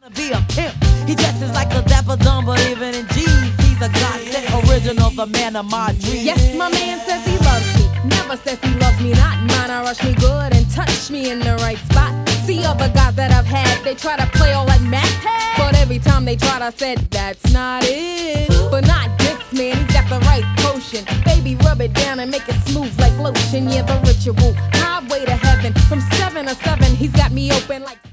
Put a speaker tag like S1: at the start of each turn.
S1: Be a pimp. He dresses like a dapper dumb, but even in jeans, he's a godsend original, the man of my dreams.
S2: Yes, my man says he loves me, never says he loves me not. Mine, I rush me good and touch me in the right spot. See other guys that I've had, they try to play all that Mac, but every time they tried, I said that's not it. But not this man, he's got the right potion. Baby, rub it down and make it smooth like lotion. Yeah, the ritual, highway to heaven. From 7 to 7, he's got me open like